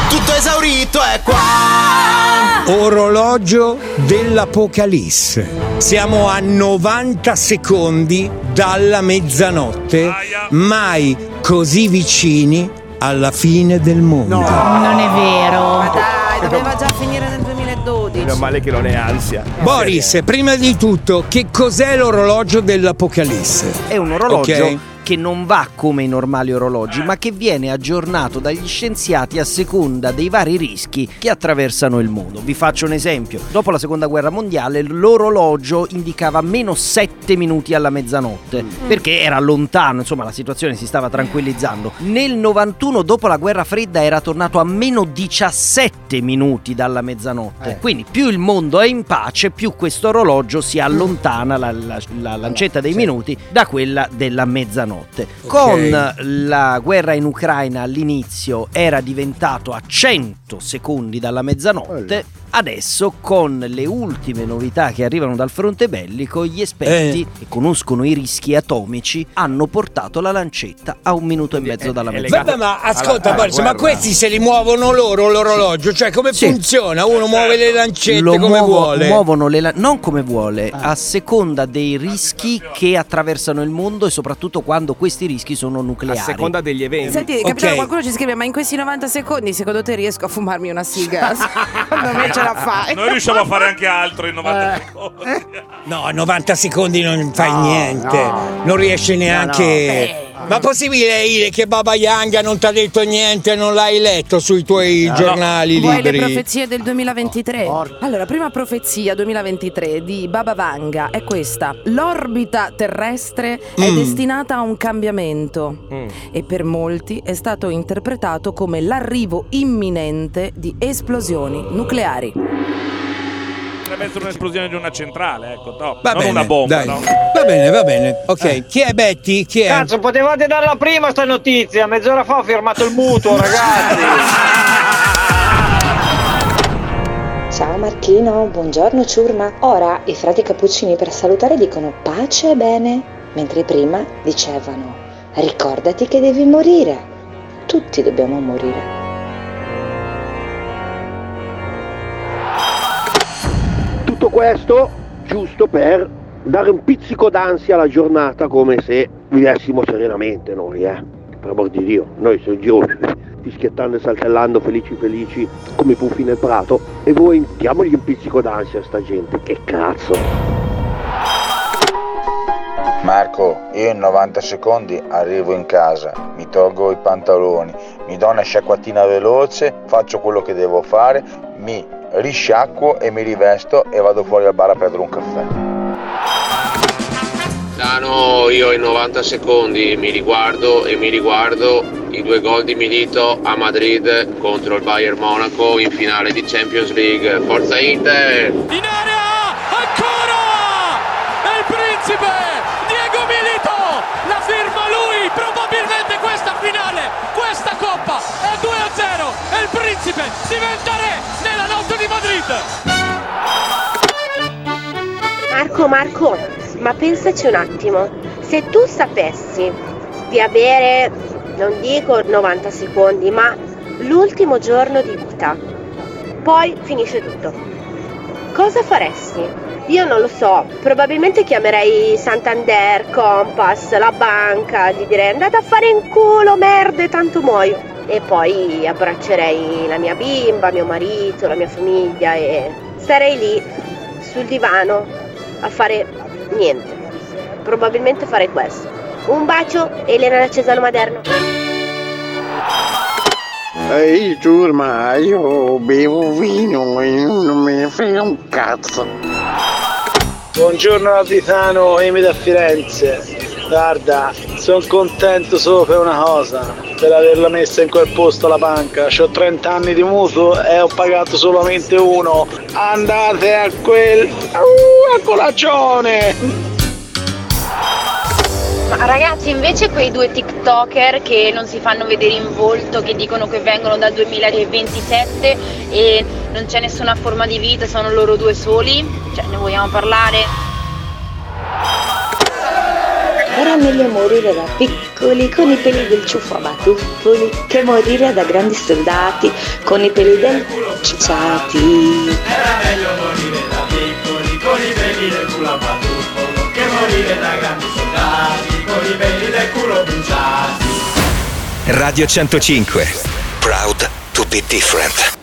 Tutto esaurito è qua. Orologio dell'Apocalisse. Siamo a 90 secondi dalla mezzanotte, mai così vicini alla fine del mondo. No, non è vero. Ma dai, doveva già finire nel 2012. Meno male che non è ansia. Boris, prima di tutto, che cos'è l'orologio dell'Apocalisse? È un orologio Ok. che non va come i normali orologi, ma che viene aggiornato dagli scienziati a seconda dei vari rischi che attraversano il mondo. Vi faccio un esempio. Dopo la seconda guerra mondiale l'orologio indicava -7 minuti alla mezzanotte, perché era lontano, insomma la situazione si stava tranquillizzando. Nel 91, dopo la guerra fredda, era tornato a -17 minuti dalla mezzanotte. Quindi più il mondo è in pace, più questo orologio si allontana la lancetta dei minuti da quella della mezzanotte. Con la guerra in Ucraina all'inizio era diventato a 100 secondi dalla mezzanotte. Adesso, con le ultime novità che arrivano dal fronte bellico, gli esperti che conoscono i rischi atomici hanno portato la lancetta a 1 minuto e mezzo dalla mezzanotte. Vabbè, ma ascolta, Boris, ma questi se li muovono loro l'orologio? Cioè, come funziona? Uno muove le lancette come vuole? Muovono non come vuole, a seconda dei rischi che attraversano il mondo e soprattutto quando questi rischi sono nucleari. A seconda degli eventi. Senti, capitano, qualcuno ci scrive: ma in questi 90 secondi secondo te riesco a fumarmi una siga? Secondo me ce la fai. Noi riusciamo a fare anche altro in 90 secondi. No, 90 secondi non fai niente. Non riesci neanche. Ma possibile, Ile, che Baba Yanga non ti ha detto niente, non l'hai letto sui tuoi giornali Vuoi liberi? le profezie del 2023? Allora, prima profezia 2023 di Baba Vanga è questa: l'orbita terrestre è destinata a un cambiamento e per molti è stato interpretato come l'arrivo imminente di esplosioni nucleari. Potrebbe essere un'esplosione di una centrale, ecco, top. Va non bene, una bomba, dai. no? Va bene. Ok, chi è Betty? Chi è? Cazzo, potevate darla prima sta notizia. Mezz'ora fa ho firmato il mutuo, ragazzi. Ciao Marchino, buongiorno ciurma. Ora i frati cappuccini per salutare dicono pace e bene, mentre prima dicevano ricordati che devi morire. Tutti dobbiamo morire. Tutto questo giusto per dare un pizzico d'ansia alla giornata, come se vivessimo serenamente noi, per amor di Dio. Noi siamo in giro fischiettando e saltellando felici come i puffi nel prato, e voi diamogli un pizzico d'ansia a sta gente, che cazzo. Marco, io in 90 secondi arrivo in casa, mi tolgo i pantaloni, mi do una sciacquatina veloce, faccio quello che devo fare, mi risciacquo e mi rivesto e vado fuori al bar a prendere un caffè. No, io in 90 secondi mi riguardo i 2 gol di Milito a Madrid contro il Bayern Monaco in finale di Champions League. Forza Inter! In area! Ancora! È il principe! Diego Milito! La firma lui! Probabilmente questa finale, questa coppa è 2-0 e il principe diventa re nella notte di Madrid! Marco, ma pensaci un attimo, se tu sapessi di avere, non dico 90 secondi, ma l'ultimo giorno di vita, poi finisce tutto, cosa faresti? Io non lo so, probabilmente chiamerei Santander, Compass, la banca, gli direi andate a fare in culo, merde, tanto muoio. E poi abbraccerei la mia bimba, mio marito, la mia famiglia e starei lì sul divano a fare niente. Probabilmente farei questo. Un bacio, Elena da Cesano Maderno. Ehi ciurma, io bevo vino e non me ne frega un cazzo. Buongiorno Napolitano, Emi da Firenze. Guarda, sono contento solo per una cosa, per averla messa in quel posto la banca. C'ho 30 anni di mutuo e ho pagato solamente uno. Andate a a colaccione! Ma ragazzi, invece quei 2 TikToker che non si fanno vedere in volto, che dicono che vengono dal 2027 e non c'è nessuna forma di vita, sono loro 2 soli, cioè ne vogliamo parlare? Era meglio morire da piccolo. piccoli, con i peli del ciuffo a batuffoli, che morire da grandi soldati, con i peli del ciucciati. Era meglio morire da piccoli, con i peli del culo a batuffolo, che morire da grandi soldati, con i peli del culo bruciati. Radio 105. Proud to be different.